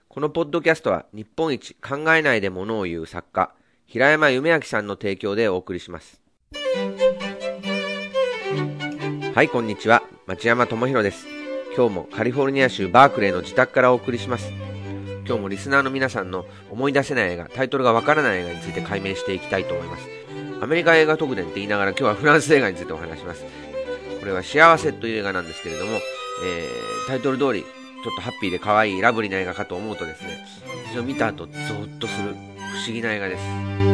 このポッドキャストは日本一考えないで物を言う作家、平山夢明さんの提供でお送りします。はい、こんにちは。町山智博です。今日もカリフォルニア州バークレーの自宅からお送りします。今日もリスナーの皆さんの思い出せない映画、タイトルがわからない映画について解明していきたいと思います。アメリカ映画特典って言いながら今日はフランス映画についてお話します。これは幸せという映画なんですけれども、タイトル通りちょっとハッピーで可愛いラブリーな映画かと思うとですね、非常に見た後ゾーッとする不思議な映画です。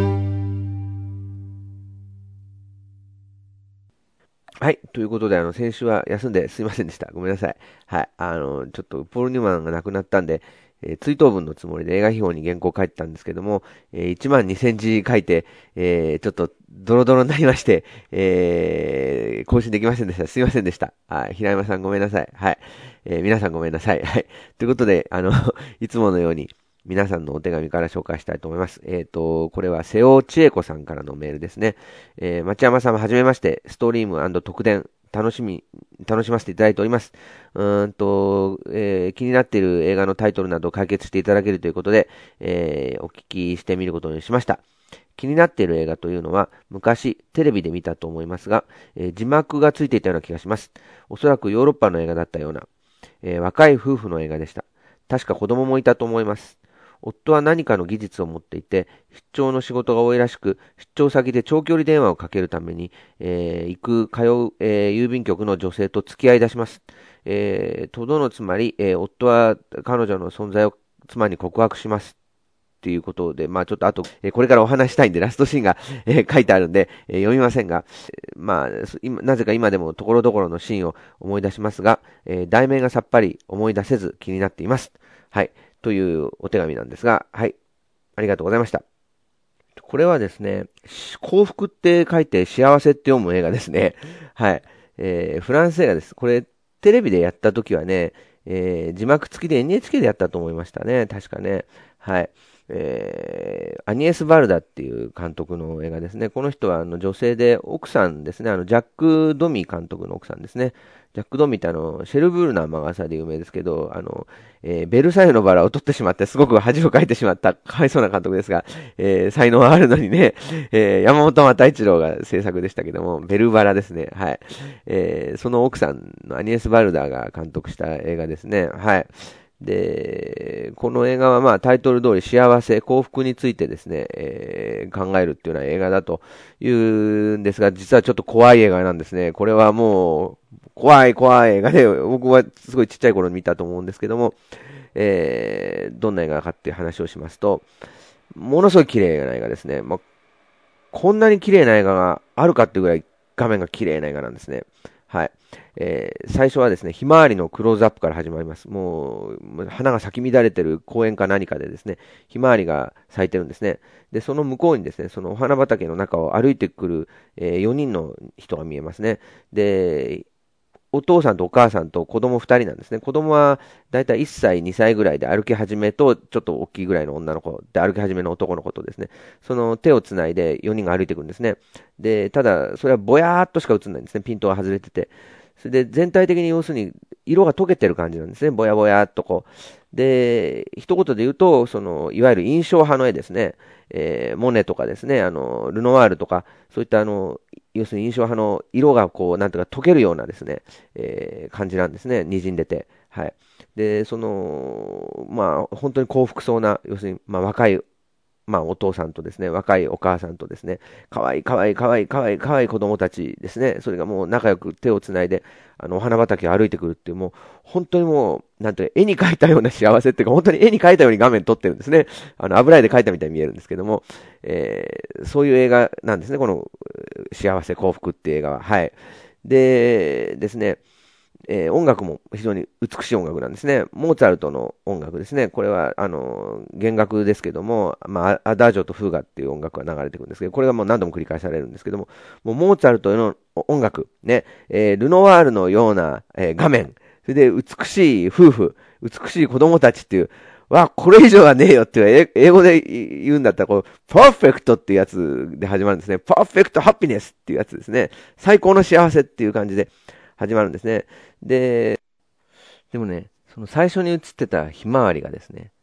はい。ということで、先週は休んですいませんでした。ごめんなさい。はい。ちょっと、ポール・ニューマンが亡くなったんで、追悼文のつもりで映画秘宝に原稿を書いてたんですけども、1万2000字書いて、ちょっと、ドロドロになりまして、更新できませんでした。すいませんでした。はい。平山さんごめんなさい。はい。皆さんごめんなさい。はい。ということで、いつものように、皆さんのお手紙から紹介したいと思います。これは瀬尾千恵子さんからのメールですね。町山さんはじめまして、ストリーム特典、楽しませていただいております。気になっている映画のタイトルなどを解決していただけるということで、お聞きしてみることにしました。気になっている映画というのは、昔テレビで見たと思いますが、字幕がついていたような気がします。おそらくヨーロッパの映画だったような、若い夫婦の映画でした。確か子供もいたと思います。夫は何かの技術を持っていて、出張の仕事が多いらしく、出張先で長距離電話をかけるために、通う、郵便局の女性と付き合い出します。とどのつまり、夫は彼女の存在を妻に告白します。っていうことで、まあちょっと後、これからお話したいんで、ラストシーンが、書いてあるんで、読みませんが、まあ、なぜか今でもところどころのシーンを思い出しますが、題名がさっぱり思い出せず気になっています。はい。というお手紙なんですが、はい。ありがとうございました。これはですね、幸福って書いて幸せって読む映画ですね。はい。フランス映画です。これ、テレビでやった時はね、字幕付きで NHK でやったと思いましたね。確かね。はい。アニエス・バルダっていう監督の映画ですね。この人は女性で奥さんですね。ジャック・ドミー監督の奥さんですね。ジャック・ドミーってシェルブールナー魔がさで有名ですけど、ベルサイユのバラを取ってしまってすごく恥をかいてしまったかわいそうな監督ですが、才能はあるのにね、山本又一郎が制作でしたけども、ベルバラですね。はい。その奥さんのアニエス・バルダーが監督した映画ですね。はい。で、この映画はまあタイトル通り幸せ、幸福についてですね、考えるっていうような映画だというんですが、実はちょっと怖い映画なんですね。これはもう、怖い映画で、僕はすごいちっちゃい頃に見たと思うんですけども、どんな映画かっていう話をしますと、ものすごい綺麗な映画ですね。まあ、こんなに綺麗な映画があるかっていうぐらい画面が綺麗な映画なんですね。はい。最初はですね、ひまわりのクローズアップから始まります。もう、花が咲き乱れてる公園か何かでですね、ひまわりが咲いてるんですね。で、その向こうにですね、そのお花畑の中を歩いてくる、4人の人が見えますね。で、お父さんとお母さんと子供2人なんですね。子供はだいたい1歳、2歳ぐらいで歩き始めと、ちょっと大きいぐらいの女の子で歩き始めの男の子とですね、その手をつないで4人が歩いてくるんですね。で、ただ、それはぼやーっとしか映んないんですね。ピントが外れてて。それで全体的に要するに色が溶けてる感じなんですね。ぼやぼやっとこう。で、一言で言うと、いわゆる印象派の絵ですね。モネとかですね、ルノワールとか、そういった要するに印象派の色がこう、なんとか溶けるようなですね、感じなんですね。滲んでて。はい。で、まあ、本当に幸福そうな、要するに、まあ、若い、まあ、お父さんとですね、若いお母さんとですね、可愛い子供たちですね、それがもう仲良く手をつないで、お花畑を歩いてくるっていう、もう、本当にもう、なんて、絵に描いたような幸せっていうか、本当に絵に描いたように画面撮ってるんですね。油絵で描いたみたいに見えるんですけども、そういう映画なんですね、この、幸せ幸福っていう映画は。はい。でですね、音楽も非常に美しい音楽なんですね。モーツァルトの音楽ですね。これは、弦楽ですけども、まあ、アダージョとフーガっていう音楽が流れてくるんですけど、これがもう何度も繰り返されるんですけども、もうモーツァルトの音楽、ね、ルノワールのような、画面、それで美しい夫婦、美しい子供たちっていう、これ以上はねえよっていう、英語で言うんだったら、こう、パーフェクトっていうやつで始まるんですね。パーフェクトハピネスっていうやつですね。最高の幸せっていう感じで始まるんですね。でもね、その最初に映ってたひまわりがですね、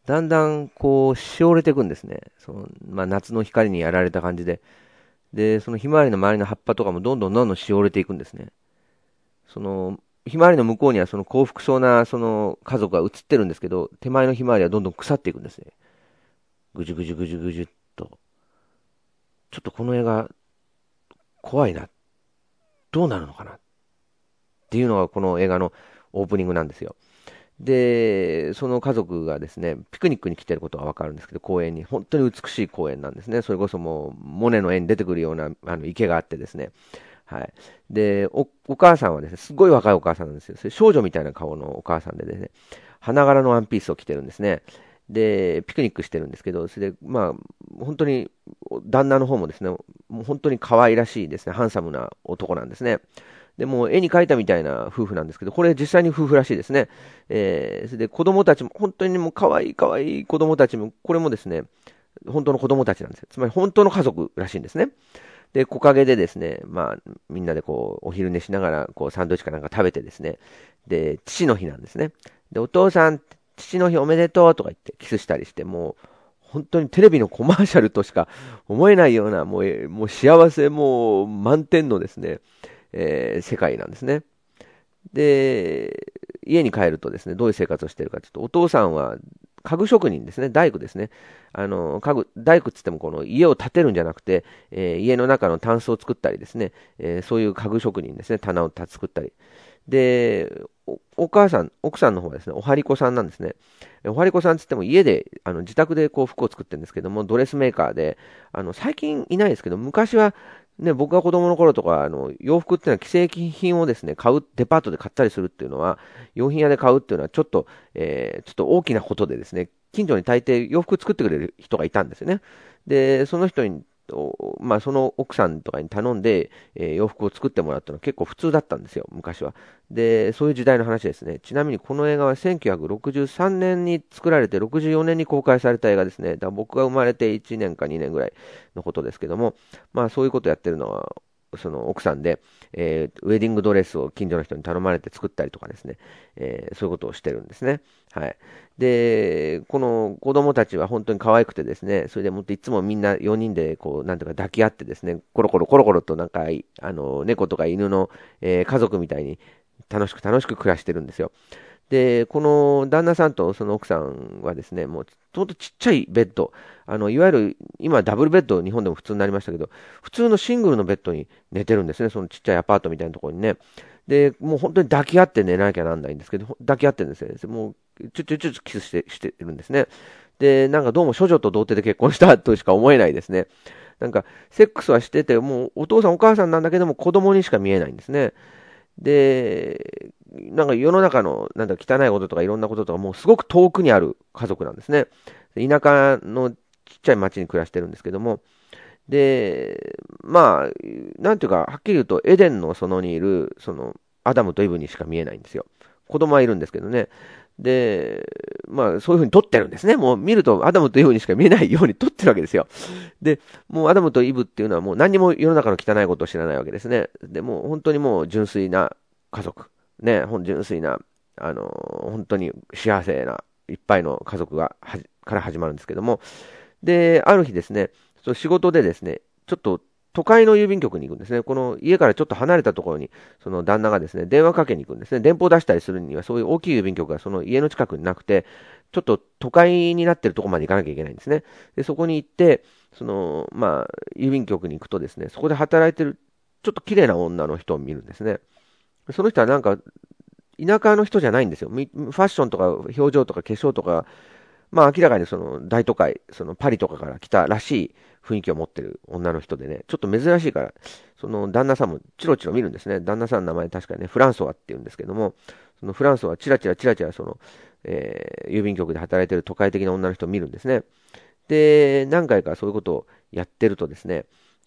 だんだんこう、しおれていくんですね。夏の光にやられた感じで。で、そのひまわりの周りの葉っぱとかもどんどんどんどんしおれていくんですね。その、ひまわりの向こうにはその幸福そうなその家族が映ってるんですけど、手前のひまわりはどんどん腐っていくんですね。ぐじゅぐじゅぐじゅぐじゅっと。ちょっとこの映画、怖いな。どうなるのかなっていうのがこの映画のオープニングなんですよ。で、その家族がですね、ピクニックに来てることがわかるんですけど、公園に。本当に美しい公園なんですね。それこそもう、モネの絵に出てくるような池があってですね。はい。で、お母さんはですね、すごい若いお母さんなんですよ。それ少女みたいな顔のお母さんでですね、花柄のワンピースを着てるんですね。で、ピクニックしてるんですけど、それで、本当に、旦那の方もですね、もう本当に可愛らしいですね、ハンサムな男なんですね。で、もう絵に描いたみたいな夫婦なんですけど、これ実際に夫婦らしいですね。それで子供たちも、本当にもう可愛い可愛い子供たちも、これもですね、本当の子供たちなんですよ。つまり本当の家族らしいんですね。で、木陰でですね、みんなでこう、お昼寝しながら、こう、サンドイッチかなんか食べてですね、で、父の日なんですね。で、お父さん、父の日おめでとうとか言ってキスしたりして、もう、本当にテレビのコマーシャルとしか思えないような、もう幸せもう満点のですね、世界なんですね。で、家に帰るとですね、どういう生活をしているかというと、お父さんは家具職人ですね、大工ですね。大工っつってもこの家を建てるんじゃなくて、家の中のタンスを作ったりですね、そういう家具職人ですね、棚を作ったり。で、お母さん、奥さんの方はですね、おはりこさんなんですね。おはりこさんつっても家で、自宅でこう服を作ってるんですけども、ドレスメーカーで、最近いないですけど、昔はね、僕が子供の頃とか、洋服っていうのは既製品をですね、デパートで買ったりするっていうのは、洋品屋で買うっていうのはちょっと大きなことでですね、近所に大抵洋服作ってくれる人がいたんですよね。で、その人に、その奥さんとかに頼んで、洋服を作ってもらったのは結構普通だったんですよ、昔は。で、そういう時代の話ですね。ちなみにこの映画は1963年に作られて、64年に公開された映画ですね。だから僕が生まれて1年か2年ぐらいのことですけども、そういうことやってるのは、その奥さんで、ウェディングドレスを近所の人に頼まれて作ったりとかですね、そういうことをしてるんですね。はい。で、この子供たちは本当に可愛くてですね、それでもっていつもみんな4人でこう、なんていうか抱き合ってですね、コロコロコロコロとなんか、猫とか犬の、家族みたいに楽しく楽しく暮らしてるんですよ。で、この旦那さんとその奥さんはですね、もうほんとちっちゃいベッド、いわゆる今ダブルベッド、日本でも普通になりましたけど、普通のシングルのベッドに寝てるんですね、そのちっちゃいアパートみたいなところにね。で、もう本当に抱き合って寝なきゃなんないんですけど、抱き合ってるんですよ。もう、ちょキスしてるんですね。で、なんかどうも処女と童貞で結婚したとしか思えないですね。なんか、セックスはしてて、もうお父さんお母さんなんだけども子供にしか見えないんですね。で、なんか世の中のなんだ汚いこととかいろんなこととかもうすごく遠くにある家族なんですね。田舎のちっちゃい町に暮らしてるんですけども、で、なんていうか、はっきり言うとエデンの園にいる、その、アダムとイブにしか見えないんですよ。子供はいるんですけどね。で、そういうふうに撮ってるんですね。もう見るとアダムとイブにしか見えないように撮ってるわけですよ。で、もうアダムとイブっていうのはもう何にも世の中の汚いことを知らないわけですね。で、もう本当にもう純粋な家族。ね、純粋な、本当に幸せないっぱいの家族から始まるんですけども。で、ある日ですね、仕事でですね、ちょっと都会の郵便局に行くんですね。この家からちょっと離れたところに、その旦那がですね、電話かけに行くんですね。電報を出したりするには、そういう大きい郵便局がその家の近くになくて、ちょっと都会になってるところまで行かなきゃいけないんですね。で、そこに行って、郵便局に行くとですね、そこで働いてる、ちょっと綺麗な女の人を見るんですね。その人はなんか、田舎の人じゃないんですよ。ファッションとか表情とか化粧とか、明らかにその大都会、そのパリとかから来たらしい雰囲気を持ってる女の人でね、ちょっと珍しいから、その旦那さんもチロチロ見るんですね。旦那さんの名前確かね、フランソワって言うんですけども、そのフランソワはチラチラチラチラその、郵便局で働いてる都会的な女の人を見るんですね。で、何回かそういうことをやってるとですね、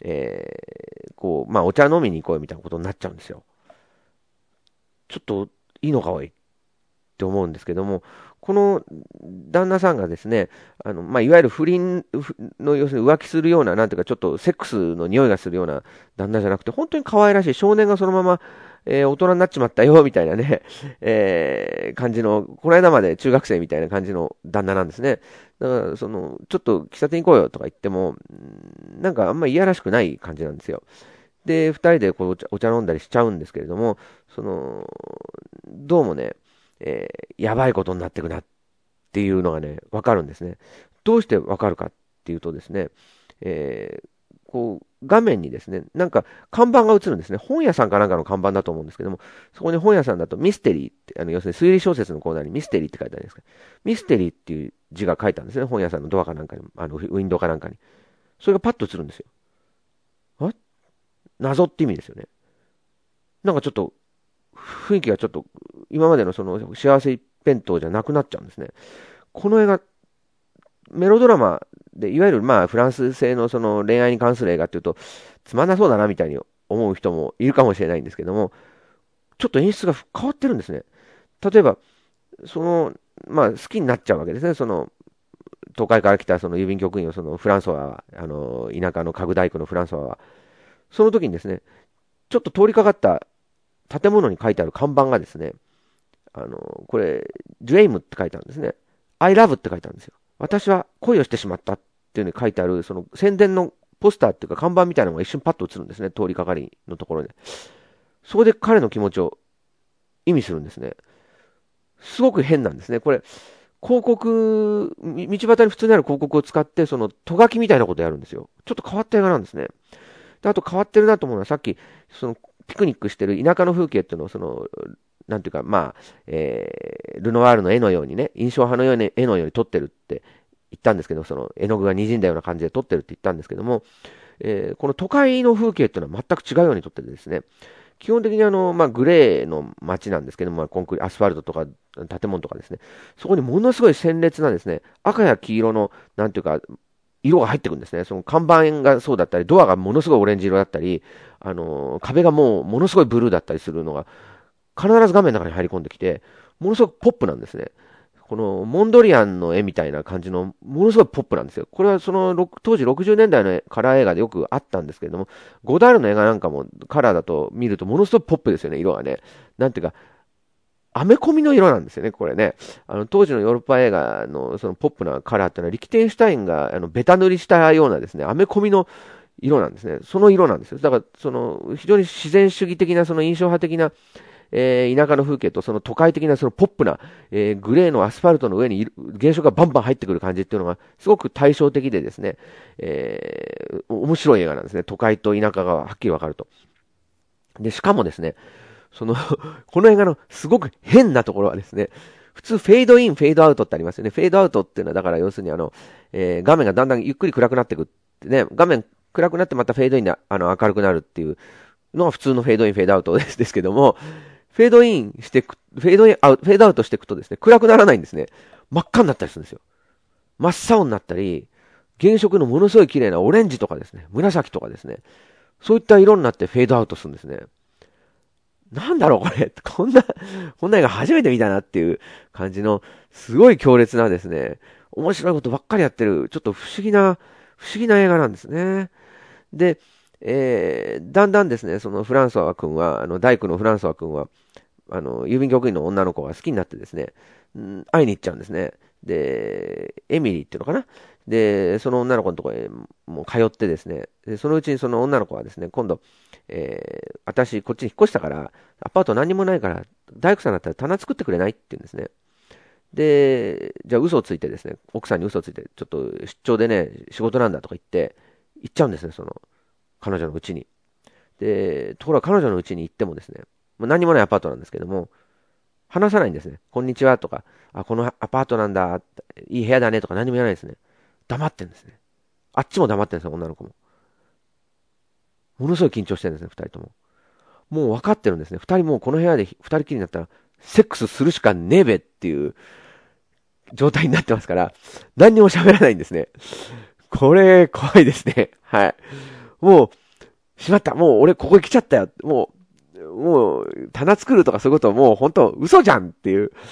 お茶飲みに行こうよみたいなことになっちゃうんですよ。ちょっといいのかおい。 って思うんですけども、この旦那さんがですね、いわゆる不倫の、要するに浮気するような、なんていうか、ちょっとセックスの匂いがするような旦那じゃなくて、本当に可愛らしい少年がそのまま、大人になっちまったよ、みたいなね、感じの、この間まで中学生みたいな感じの旦那なんですね。だから、ちょっと喫茶店行こうよとか言っても、なんかあんまりいやらしくない感じなんですよ。で、二人でこうお茶飲んだりしちゃうんですけれども、どうもね、やばいことになっていくなっていうのがね、わかるんですね。どうしてわかるかっていうとですね、こう、画面にですね、なんか看板が映るんですね。本屋さんかなんかの看板だと思うんですけども、そこに本屋さんだとミステリーって、要するに推理小説のコーナーにミステリーって書いてあるんですか。ミステリーっていう字が書いてあるんですね。本屋さんのドアかなんかに、ウィンドウかなんかに。それがパッと映るんですよ。謎って意味ですよね。なんかちょっと、雰囲気がちょっと、今までのその幸せ一辺倒じゃなくなっちゃうんですね。この映画、メロドラマで、いわゆるまあフランス製のその恋愛に関する映画っていうと、つまんなそうだなみたいに思う人もいるかもしれないんですけども、ちょっと演出が変わってるんですね。例えば、好きになっちゃうわけですね。都会から来たその郵便局員をそのフランソワは、田舎の家具大工のフランソワは、その時にですね、ちょっと通りかかった建物に書いてある看板がですね、これ、Dream って書いてあるんですね。I love って書いてあるんですよ。私は恋をしてしまったっていうのに書いてある、その宣伝のポスターっていうか看板みたいなのが一瞬パッと映るんですね。通りかかりのところで。そこで彼の気持ちを意味するんですね。すごく変なんですね。これ、広告、道端に普通にある広告を使って、その、とがきみたいなことをやるんですよ。ちょっと変わった映画なんですね。で、あと変わってるなと思うのは、さっき、ピクニックしてる田舎の風景っていうのを、なんていうか、ルノワールの絵のようにね、印象派のように絵のように撮ってるって言ったんですけど、その絵の具が滲んだような感じで撮ってるって言ったんですけども、この都会の風景っていうのは全く違うように撮っててですね、基本的にグレーの街なんですけども、コンクリ、アスファルトとか建物とかですね、そこにものすごい鮮烈なですね、赤や黄色の、なんていうか、色が入ってくるんですね。その看板がそうだったり、ドアがものすごいオレンジ色だったり、壁がもうものすごいブルーだったりするのが、必ず画面の中に入り込んできて、ものすごくポップなんですね。このモンドリアンの絵みたいな感じの、ものすごいポップなんですよ。これは当時60年代のカラー映画でよくあったんですけれども、ゴダールの映画なんかもカラーだと見るとものすごくポップですよね、色がね。なんていうか、アメコミの色なんですよね、これね。当時のヨーロッパ映画のそのポップなカラーっていうのは、リキテンシュタインがベタ塗りしたようなですね、アメコミの色なんですね。その色なんですよ。だから、非常に自然主義的な、その印象派的な、田舎の風景とその都会的なそのポップな、グレーのアスファルトの上に現象がバンバン入ってくる感じっていうのがすごく対照的でですね、面白い映画なんですね。都会と田舎がはっきりわかると。で、しかもですね、この映画のすごく変なところはですね、普通フェードイン、フェードアウトってありますよね。フェードアウトっていうのはだから要するに画面がだんだんゆっくり暗くなっていくってね、画面暗くなってまたフェードインで明るくなるっていうのが普通のフェードイン、フェードアウトですけども、フェードインしていく、フェードインアウト、フェードアウトしていくとですね、暗くならないんですね。真っ赤になったりするんですよ。真っ青になったり、原色のものすごい綺麗なオレンジとかですね、紫とかですね、そういった色になってフェードアウトするんですね。なんだろうこれ、こんな映画初めて見たなっていう感じの、すごい強烈なですね、面白いことばっかりやってる、ちょっと不思議な映画なんですね。で、だんだんですね、そのフランソワ君は、大工のフランソワ君は、郵便局員の女の子が好きになってですね、会いに行っちゃうんですね。で、エミリーっていうのかな。で、その女の子のところへもう通ってですね、でそのうちにその女の子はですね、今度、私こっちに引っ越したから、アパート何にもないから、大工さんだったら棚作ってくれないって言うんですね。で、じゃあ嘘をついてですね、奥さんに嘘をついて、ちょっと出張でね、仕事なんだとか言って、行っちゃうんですね、彼女の家に。で、ところが彼女の家に行ってもですね、もう何もないアパートなんですけども、話さないんですね。こんにちはとか、このアパートなんだ、いい部屋だねとか何も言わないですね。黙ってんですね。あっちも黙ってんですよ、女の子も。ものすごい緊張してるんですね、二人とも。もう分かってるんですね。二人もうこの部屋で二人きりになったら、セックスするしかねえべっていう状態になってますから、何にも喋らないんですね。これ、怖いですね。はい。もう、しまった。もう俺ここに来ちゃったよ。もう、棚作るとかそういうこともう本当嘘じゃんっていう。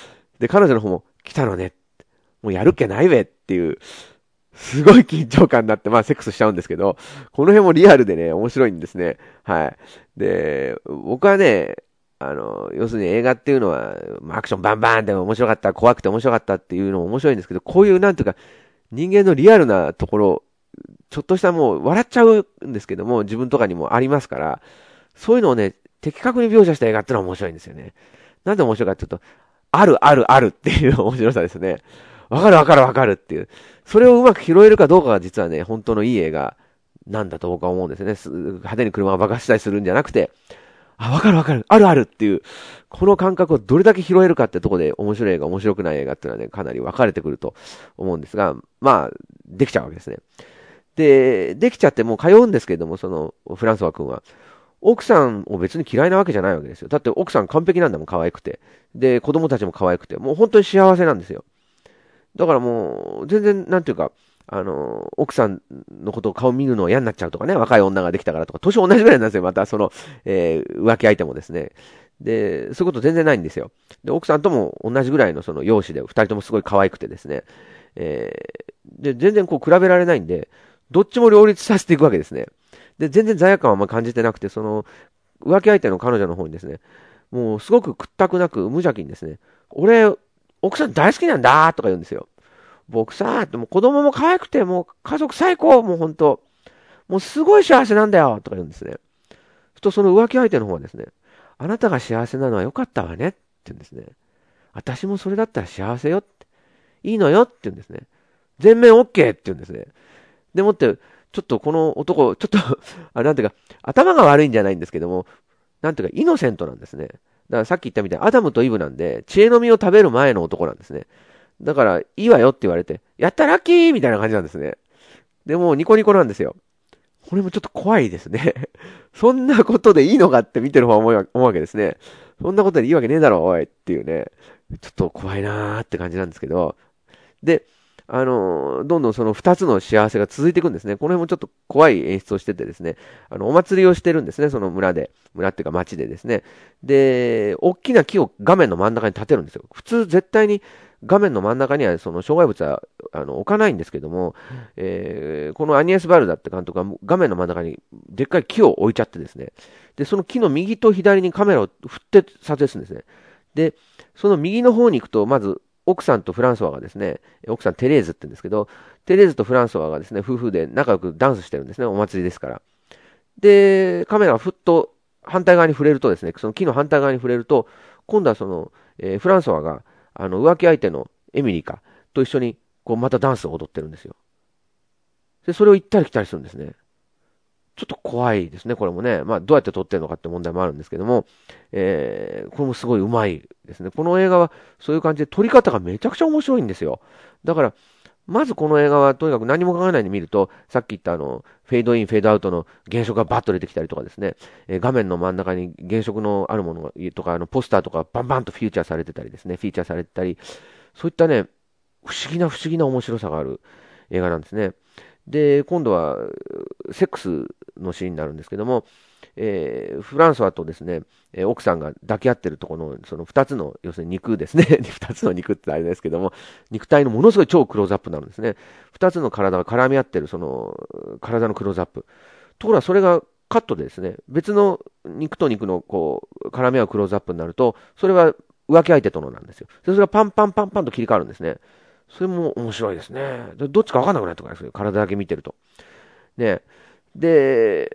で、彼女の方も、来たのね。もうやるっけないべっていう、すごい緊張感になって、まあ、セックスしちゃうんですけど、この辺もリアルでね、面白いんですね。はい。で、僕はね、要するに映画っていうのは、まあ、アクションバンバンで面白かった、怖くて面白かったっていうのも面白いんですけど、こういうなんていうか、人間のリアルなところ、ちょっとしたもう笑っちゃうんですけども、自分とかにもありますから、そういうのをね、的確に描写した映画ってのは面白いんですよね。なんで面白いかっていうと、あるあるあるっていう面白さですね。わかるわかるわかるっていう。それをうまく拾えるかどうかが実はね、本当のいい映画なんだと僕は思うんですよね。派手に車が爆発したりするんじゃなくて、あ、わかるわかる、あるあるっていう、この感覚をどれだけ拾えるかってところで面白い映画、面白くない映画っていうのはね、かなり分かれてくると思うんですが、まあ、できちゃうわけですね。で、できちゃってもう通うんですけれども、その、フランソワ君は。奥さんを別に嫌いなわけじゃないわけですよ。だって奥さん完璧なんだもん、可愛くて。で、子供たちも可愛くて、もう本当に幸せなんですよ。だからもう、全然、なんていうか、奥さんのことを顔見るの嫌になっちゃうとかね、若い女ができたからとか、年同じぐらいなんですよ、また、その、浮気相手もですね。で、そういうこと全然ないんですよ。で、奥さんとも同じぐらいのその容姿で、二人ともすごい可愛くてですね。で、全然こう比べられないんで、どっちも両立させていくわけですね。で、全然罪悪感はあんま感じてなくて、その、浮気相手の彼女の方にですね、もうすごく屈託なく無邪気にですね、俺、奥さん大好きなんだとか言うんですよ。僕さ、もう子供も可愛くて、もう家族最高、もう本当、もうすごい幸せなんだよとか言うんですね。と、その浮気相手の方はですね、あなたが幸せなのは良かったわねって言うんですね。私もそれだったら幸せよって、いいのよって言うんですね。全面 OK って言うんですね。でもって、ちょっとこの男、ちょっとなんていうか、頭が悪いんじゃないんですけども、なんていうか、イノセントなんですね。だからさっき言ったみたいに、アダムとイブなんで、知恵の実を食べる前の男なんですね。だから、いいわよって言われて、やったラッキーみたいな感じなんですね。でも、ニコニコなんですよ。これもちょっと怖いですね。そんなことでいいのかって見てる方は思うわけですね。そんなことでいいわけねえだろ、おいっていうね。ちょっと怖いなーって感じなんですけど。で、どんどんその二つの幸せが続いていくんですね。この辺もちょっと怖い演出をしててですね、お祭りをしてるんですね、その村で。村っていうか町でですね。で、大きな木を画面の真ん中に立てるんですよ。普通絶対に画面の真ん中にはその障害物は置かないんですけども、このアニエス・バルダって監督は画面の真ん中にでっかい木を置いちゃってですね。で、その木の右と左にカメラを振って撮影するんですね。で、その右の方に行くと、まず奥さんとフランソワがですね、奥さんテレーズって言うんですけど、テレーズとフランソワがですね、夫婦で仲良くダンスしてるんですね、お祭りですから。で、カメラがふっと反対側に触れるとですね、その木の反対側に触れると、今度はその、フランソワが、浮気相手のエミリカと一緒に、こう、またダンスを踊ってるんですよ。で、それを行ったり来たりするんですね。ちょっと怖いですね、これもね。まあ、どうやって撮ってるのかって問題もあるんですけども、これもすごい上手いですね。この映画はそういう感じで撮り方がめちゃくちゃ面白いんですよ。だから、まずこの映画はとにかく何も考えないで見ると、さっき言ったフェードイン、フェードアウトの原色がバッと出てきたりとかですね、画面の真ん中に原色のあるものがとか、ポスターとかバンバンとフィーチャーされてたりですね、フィーチャーされてたり、そういったね、不思議な面白さがある映画なんですね。で、今度は、セックスのシーンになるんですけども、フランソワとですね、奥さんが抱き合ってるところの、その二つの、要するに肉ですね。二つの肉ってあれですけども、肉体のものすごい超クローズアップになるんですね。二つの体が絡み合ってる、その、体のクローズアップ。ところがそれがカットでですね、別の肉と肉のこう、絡み合うクローズアップになると、それは浮気相手とのなんですよ。それがパンパンパンパンと切り替わるんですね。それも面白いですね。どっちかわかんなくなるとかですよ。体だけ見てると。ね。で、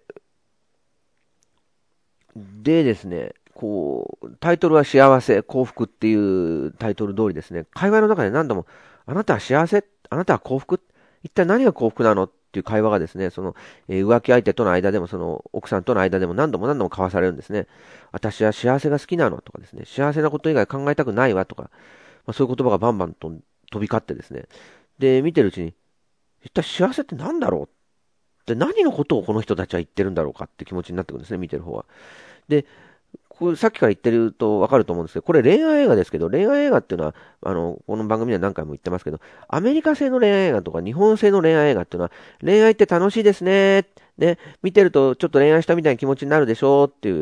ですね、こう、タイトルは幸せ、幸福っていうタイトル通りですね、会話の中で何度も、あなたは幸せ、あなたは幸福、一体何が幸福なのっていう会話がですね、その、浮気相手との間でも、その、奥さんとの間でも何度も交わされるんですね。私は幸せが好きなのとかですね、幸せなこと以外考えたくないわとか、そういう言葉がバンバンと飛び交ってですね、で、見てるうちに、一体幸せって何だろうって何のことをこの人たちは言ってるんだろうかって気持ちになってくるんですね、見てる方は。で、これさっきから言ってるとわかると思うんですけど、これ恋愛映画ですけど、恋愛映画っていうのは、この番組では何回も言ってますけど、アメリカ製の恋愛映画とか日本製の恋愛映画っていうのは、恋愛って楽しいですね。ね、見てるとちょっと恋愛したみたいな気持ちになるでしょっていう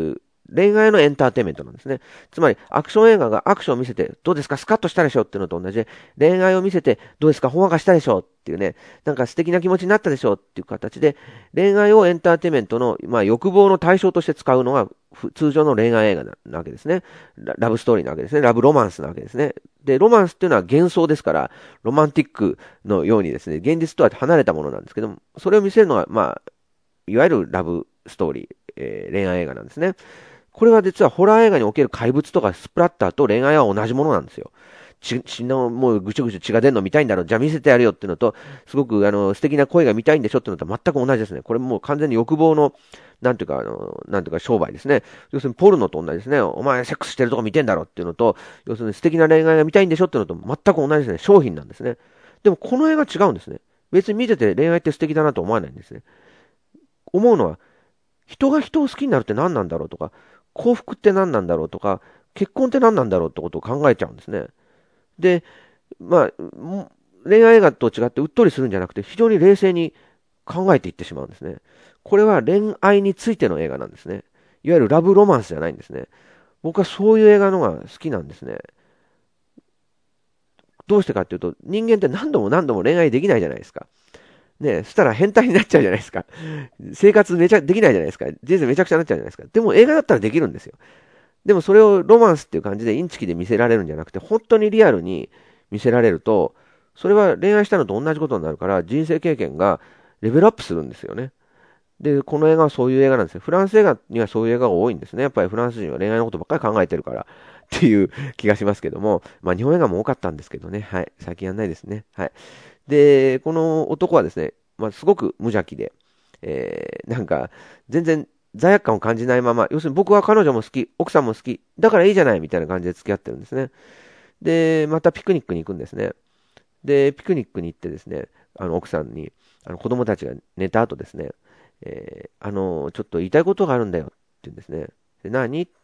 恋愛のエンターテインメントなんですね。つまり、アクション映画がアクションを見せて、どうですかスカッとしたでしょっていうのと同じで、恋愛を見せて、どうですかほんわかしたでしょっていうね、なんか素敵な気持ちになったでしょっていう形で、恋愛をエンターテインメントの、欲望の対象として使うのが、通常の恋愛映画なわけですね。ラブストーリーなわけですね。ラブロマンスなわけですね。で、ロマンスっていうのは幻想ですから、ロマンティックのようにですね、現実とは離れたものなんですけども、それを見せるのは、いわゆるラブストーリー、恋愛映画なんですね。これは実はホラー映画における怪物とかスプラッターと恋愛は同じものなんですよ。血のもうぐちょぐちょ血が出るの見たいんだろう。じゃあ見せてやるよっていうのと、すごく素敵な声が見たいんでしょっていうのと全く同じですね。これもう完全に欲望の、なんていうか商売ですね。要するにポルノと同じですね。お前セックスしてるとこ見てんだろっていうのと、要するに素敵な恋愛が見たいんでしょっていうのと全く同じですね。商品なんですね。でもこの映画違うんですね。別に見てて恋愛って素敵だなと思わないんですね。思うのは、人が人を好きになるって何なんだろうとか、幸福って何なんだろうとか、結婚って何なんだろうってことを考えちゃうんですね。で、恋愛映画と違ってうっとりするんじゃなくて、非常に冷静に考えていってしまうんですね。これは恋愛についての映画なんですね。いわゆるラブロマンスじゃないんですね。僕はそういう映画のが好きなんですね。どうしてかっていうと、人間って何度も何度も恋愛できないじゃないですか。ね、そしたら変態になっちゃうじゃないですか。生活めちゃできないじゃないですか。人生めちゃくちゃになっちゃうじゃないですか。でも映画だったらできるんですよ。でもそれをロマンスっていう感じでインチキで見せられるんじゃなくて、本当にリアルに見せられると、それは恋愛したのと同じことになるから、人生経験がレベルアップするんですよね。で、この映画はそういう映画なんですよ。フランス映画にはそういう映画が多いんですね。やっぱりフランス人は恋愛のことばっかり考えてるからっていう気がしますけども、日本映画も多かったんですけどね。はい。最近やんないですね。はい。で、この男はですね、すごく無邪気で、なんか、全然罪悪感を感じないまま、要するに僕は彼女も好き、奥さんも好き、だからいいじゃないみたいな感じで付き合ってるんですね。で、またピクニックに行くんですね。で、ピクニックに行ってですね、奥さんに、子供たちが寝た後ですね、ちょっと言いたいことがあるんだよって言うんですね。で、何って、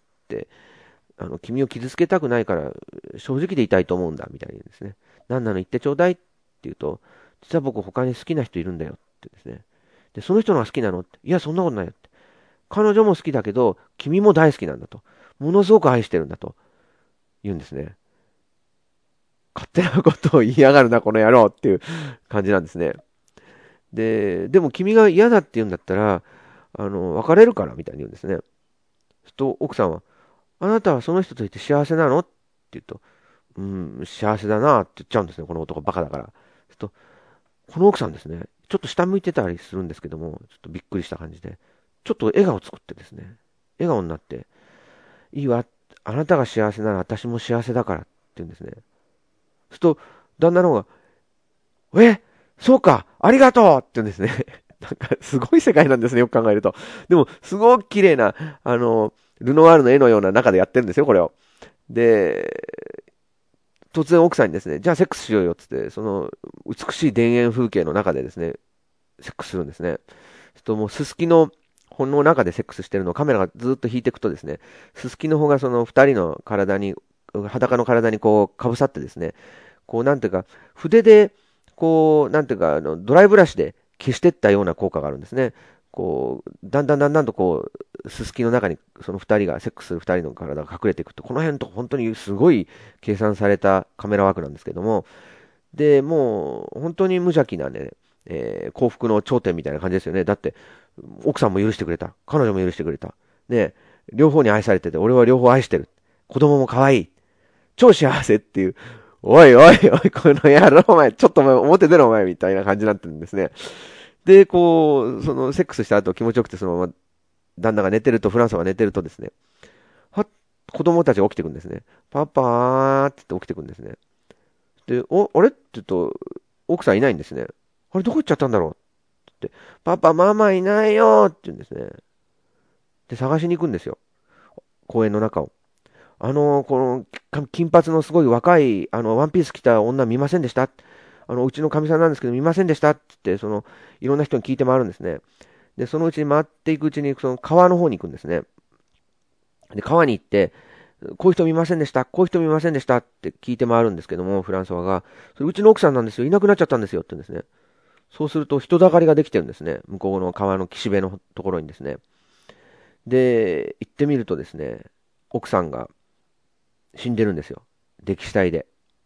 君を傷つけたくないから正直で言いたいと思うんだみたいに言うんですね。何なの言ってちょうだいって言うと、実は僕他に好きな人いるんだよってですね。で、その人のが好きなのって、いや、そんなことないよって。彼女も好きだけど、君も大好きなんだと。ものすごく愛してるんだと言うんですね。勝手なことを言いやがるな、この野郎っていう感じなんですね。でも君が嫌だって言うんだったら、別れるからみたいに言うんですね。と、奥さんは、あなたはその人といて幸せなのって言うと、幸せだなって言っちゃうんですね、この男バカだから。と、この奥さんですね、ちょっと下向いてたりするんですけども、ちょっとびっくりした感じで、ちょっと笑顔作ってですね、笑顔になって、いいわ、あなたが幸せなら私も幸せだからって言うんですね。すると、旦那の方が、そうか、ありがとうって言うんですね。なんか、すごい世界なんですね、よく考えると。でも、すごく綺麗な、ルノワールの絵のような中でやってるんですよ、これを。で、突然奥さんにですね、じゃあセックスしようよって言って、その美しい田園風景の中でですね、セックスするんですね。ともうすすきの穂の中でセックスしてるのをカメラがずっと引いていくとですね、すすきの穂がその二人の体に、裸の体にこう、かぶさってですね、こうなんていうか、筆で、こう、なんていうか、ドライブラシで消していったような効果があるんですね。こう、だんだんだんだんとこう、すすきの中にその二人が、セックスする二人の体が隠れていくと、この辺と本当にすごい計算されたカメラワークなんですけども、で、もう本当に無邪気なね、幸福の頂点みたいな感じですよね。だって、奥さんも許してくれた。彼女も許してくれた。ね、両方に愛されてて、俺は両方愛してる。子供も可愛い。超幸せっていう。おいおいおい、この野郎お前、ちょっとお前表出ろお前みたいな感じになってるんですね。で、こう、そのセックスした後気持ちよくてそのまま旦那が寝てると、フランスが寝てるとですね、子供たちが起きてくるんですね。パパーって言って起きてくるんですね。で、あれって言うと、奥さんいないんですね。あれどこ行っちゃったんだろうって、パパ、ママいないよって言うんですね。で、探しに行くんですよ。公園の中を。この、金髪のすごい若い、ワンピース着た女見ませんでしたうちの神さんなんですけど見ませんでしたって言って、いろんな人に聞いて回るんですね。で、そのうちに回っていくうちに、その川の方に行くんですね。で、川に行って、こういう人見ませんでした、こういう人見ませんでしたって聞いて回るんですけども、フランソワが、それうちの奥さんなんですよ、いなくなっちゃったんですよって言うんですね。そうすると人だかりができてるんですね。向こうの川の岸辺のところにですね。 で、行ってみるとですね、奥さんが死んでるんですよ。溺死体で。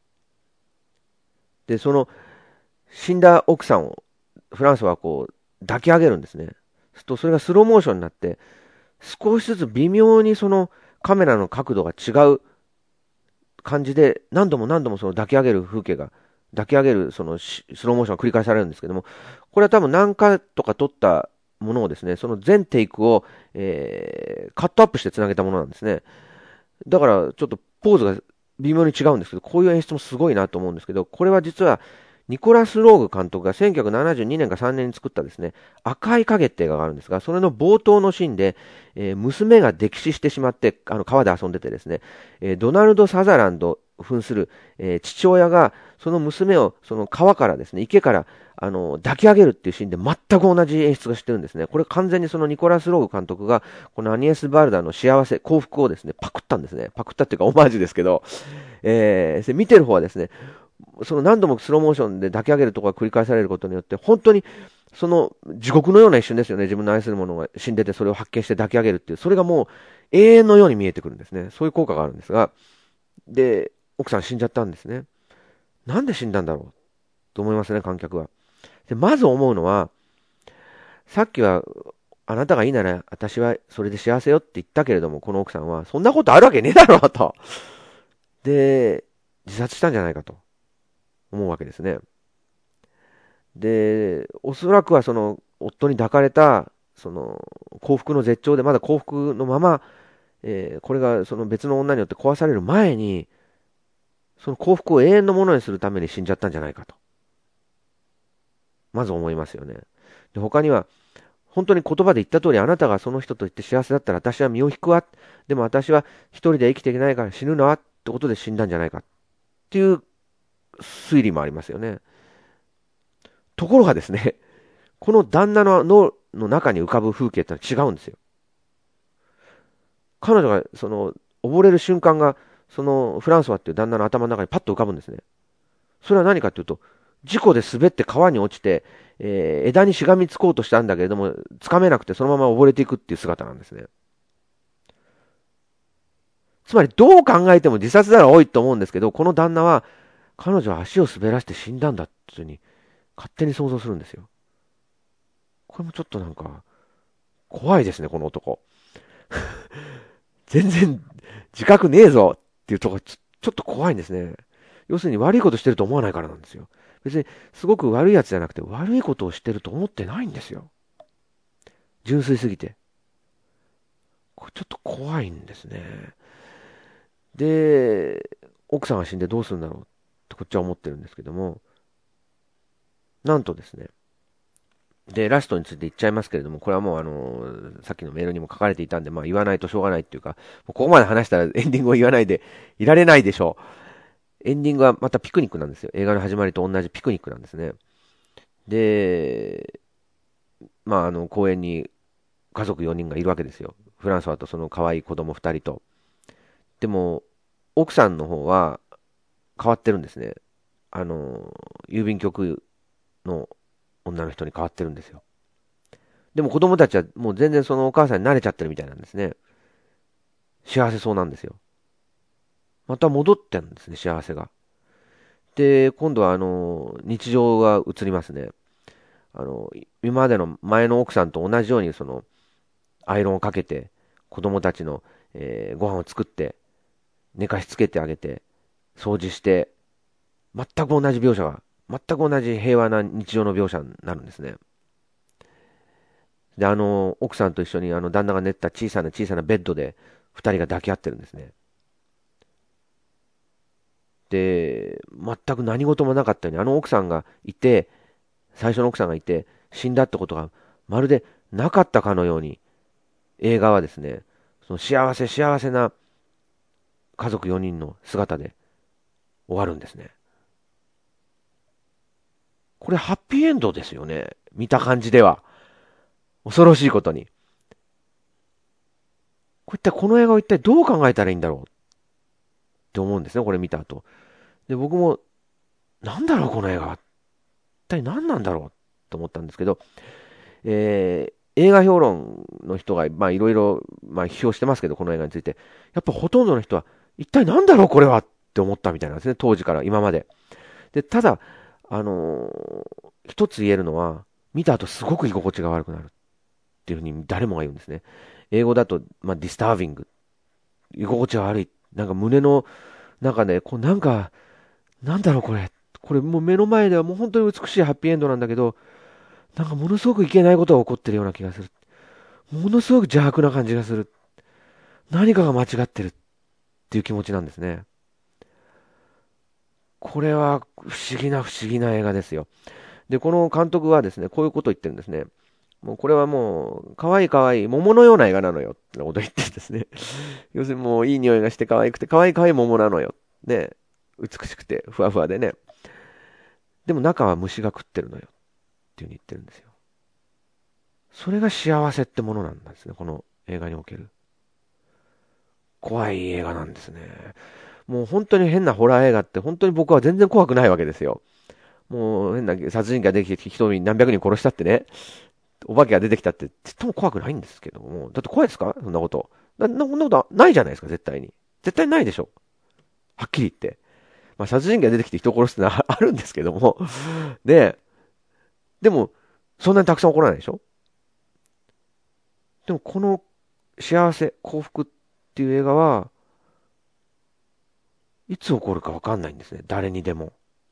で、その死んだ奥さんをフランスはこう抱き上げるんですね。それがスローモーションになって、少しずつ微妙にそのカメラの角度が違う感じで、何度も何度もその抱き上げる風景が、抱き上げるそのスローモーションが繰り返されるんですけども、これは多分何回とか撮ったものをですね、その全テイクを、カットアップしてつなげたものなんですね。だからちょっとポーズが微妙に違うんですけど、こういう演出もすごいなと思うんですけど、これは実はニコラス・ローグ監督が1972年か3年に作ったですね、赤い影って映画があるんですが、それの冒頭のシーンで、娘が溺死してしまって、川で遊んでてですね、ドナルド・サザランド扮する、父親が、その娘を、その川からですね、池から、抱き上げるっていうシーンで全く同じ演出がしてるんですね。これ完全にそのニコラス・ローグ監督が、このアニエス・バルダの幸せ、幸福をですね、パクったんですね。パクったっていうかオマージュですけど、見てる方はですね、その何度もスローモーションで抱き上げるところが繰り返されることによって、本当にその地獄のような一瞬ですよね。自分の愛する者が死んでてそれを発見して抱き上げるっていう、それがもう永遠のように見えてくるんですね。そういう効果があるんですが、で、奥さん死んじゃったんですね。なんで死んだんだろうと思いますね、観客は。で、まず思うのは、さっきはあなたがいいなら私はそれで幸せよって言ったけれども、この奥さんはそんなことあるわけねえだろうと。で、自殺したんじゃないかと思うわけですね。で、おそらくはその夫に抱かれたその幸福の絶頂でまだ幸福のまま、これがその別の女によって壊される前に、その幸福を永遠のものにするために死んじゃったんじゃないかと、まず思いますよね。で、他には、本当に言葉で言った通り、あなたがその人と言って幸せだったら私は身を引くわ。でも私は一人で生きていけないから死ぬのはってことで死んだんじゃないかっていう推理もありますよね。ところがですね、この旦那の脳の中に浮かぶ風景ってのは違うんですよ。彼女がその溺れる瞬間が、そのフランソワっていう旦那の頭の中にパッと浮かぶんですね。それは何かというと、事故で滑って川に落ちて、枝にしがみつこうとしたんだけれども、つかめなくてそのまま溺れていくっていう姿なんですね。つまりどう考えても自殺なら多いと思うんですけど、この旦那は彼女は足を滑らして死んだんだっていうふうに勝手に想像するんですよ。これもちょっとなんか怖いですね、この男。全然自覚ねえぞっていうところちょっと怖いんですね。要するに悪いことしてると思わないからなんですよ。別にすごく悪いやつじゃなくて悪いことをしてると思ってないんですよ。純粋すぎて。これちょっと怖いんですね。で、奥さんが死んでどうするんだろうってこっちは思ってるんですけども、なんとですね、で、ラストについて言っちゃいますけれども、これはもうさっきのメールにも書かれていたんで、まあ言わないとしょうがないっていうか、もうここまで話したらエンディングを言わないでいられないでしょう。エンディングはまたピクニックなんですよ。映画の始まりと同じピクニックなんですね。で、まあ公園に家族4人がいるわけですよ。フランソワとその可愛い子供2人と。でも、奥さんの方は変わってるんですね。郵便局の女の人に変わってるんですよ。でも子供たちはもう全然そのお母さんに慣れちゃってるみたいなんですね。幸せそうなんですよ。また戻ってるんですね、幸せが。で、今度は日常が移りますね。今までの前の奥さんと同じようにその、アイロンをかけて、子供たちの、ご飯を作って、寝かしつけてあげて、掃除して、全く同じ描写が、全く同じ平和な日常の描写になるんですね。で、奥さんと一緒に旦那が寝た小さな小さなベッドで、二人が抱き合ってるんですね。で、全く何事もなかったように、奥さんがいて、最初の奥さんがいて、死んだってことが、まるでなかったかのように、映画はですね、その幸せ幸せな家族4人の姿で終わるんですね。これハッピーエンドですよね。見た感じでは。恐ろしいことに。この映画を一体どう考えたらいいんだろうって思うんですね、これ見た後。で、僕も、なんだろう、この映画は。一体何なんだろうと思ったんですけど、 映画評論の人が、いろいろ、批評してますけど、この映画について。やっぱほとんどの人は、一体なんだろうこれはって思ったみたいなんですね、当時から今まで。で、ただ、一つ言えるのは、見た後すごく居心地が悪くなるっていうふうに誰もが言うんですね。英語だと、ディスタービング。居心地が悪い。なんか胸の中で、なんだろうこれ。これもう目の前ではもう本当に美しいハッピーエンドなんだけど、なんかものすごくいけないことが起こってるような気がする。ものすごく邪悪な感じがする。何かが間違ってるっていう気持ちなんですね。これは不思議な映画ですよ。で、この監督はですね、こういうことを言ってるんですね。もうこれはもう、可愛い桃のような映画なのよってことを言ってるんですね。要するにもういい匂いがして可愛くて、可愛い桃なのよ。ね。美しくて、ふわふわでね。でも中は虫が食ってるのよ。っていうふうに言ってるんですよ。それが幸せってものなんですね、この映画における。怖い映画なんですね。もう本当に変なホラー映画って本当に僕は全然怖くないわけですよ。もう変な殺人鬼が出てきて人に何百人殺したってね、お化けが出てきたってちっとも怖くないんですけども、だって怖いですかそんなこと。そんなことないじゃないですか、絶対に。絶対ないでしょ。はっきり言って。殺人鬼が出てきて人を殺すってのはあるんですけども、で、でも、そんなにたくさん起こらないでしょ。でもこの幸せ、幸福っていう映画は、いつ起こるかわかんないんですね。誰にでも。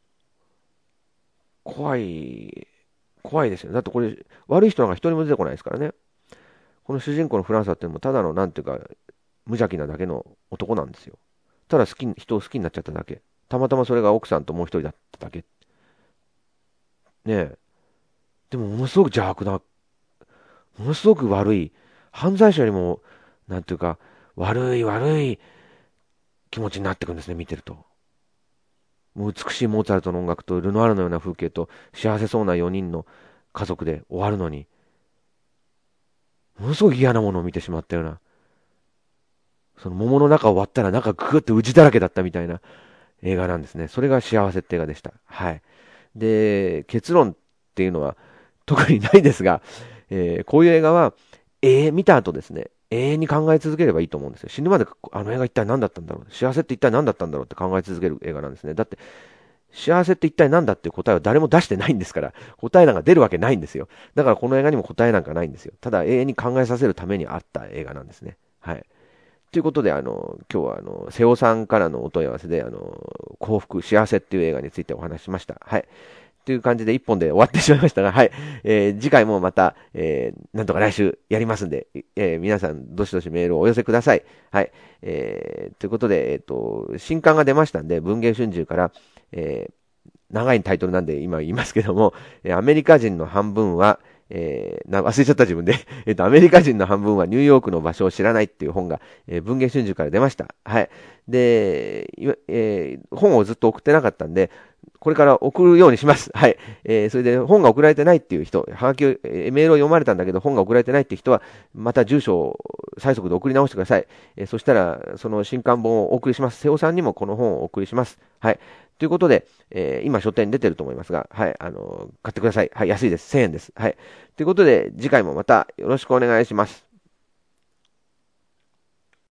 怖い、怖いですよね。だってこれ、悪い人なんか一人も出てこないですからね。この主人公のフランサっていうのも、ただの、なんていうか、無邪気なだけの男なんですよ。ただ人を好きになっちゃっただけ。たまたまそれが奥さんともう一人だっただけ。ねえ。でも、ものすごく邪悪な、ものすごく悪い、犯罪者よりも、なんていうか、悪い気持ちになってくるんですね、見てると。もう美しいモーツァルトの音楽とルノアールのような風景と幸せそうな4人の家族で終わるのに、ものすごく嫌なものを見てしまったような、その桃の中を割ったら中グーってウジだらけだったみたいな映画なんですね。それが幸せって映画でした。はい。で、結論っていうのは特にないですが、こういう映画は、見た後ですね、永遠に考え続ければいいと思うんですよ。死ぬまであの映画一体何だったんだろう。幸せって一体何だったんだろうって考え続ける映画なんですね。だって、幸せって一体何だっていう答えは誰も出してないんですから、答えなんか出るわけないんですよ。だからこの映画にも答えなんかないんですよ。ただ永遠に考えさせるためにあった映画なんですね。はい。ということで、今日は、瀬尾さんからのお問い合わせで、幸福、幸せっていう映画についてお話ししました。はい。という感じで一本で終わってしまいましたが、はい。次回もまた、なんとか来週やりますんで、皆さん、どしどしメールをお寄せください。はい。ということで、新刊が出ましたんで、文藝春秋から、長いタイトルなんで今言いますけども、アメリカ人の半分は、忘れちゃった自分でアメリカ人の半分はニューヨークの場所を知らないっていう本が、文藝春秋から出ました。はい。で、本をずっと送ってなかったんで、これから送るようにします。はい。それで本が送られてないっていう人、はがきを、メールを読まれたんだけど本が送られてないっていう人は、また住所を最速で送り直してください。そしたら、その新刊本をお送りします。瀬尾さんにもこの本をお送りします。はい。ということで、今書店に出てると思いますが、はい、買ってください。はい、安いです。1000円です。はい。ということで、次回もまたよろしくお願いします。